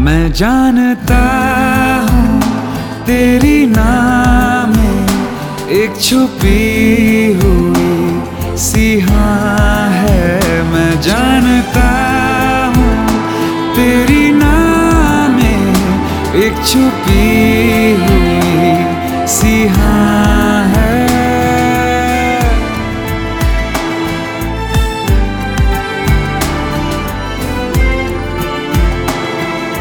मैं जानता हूँ तेरी नाम में एक छुपी हुई सी हाँ है। मैं जानता हूँ तेरी नाम में एक छुपी हुई सी हाँ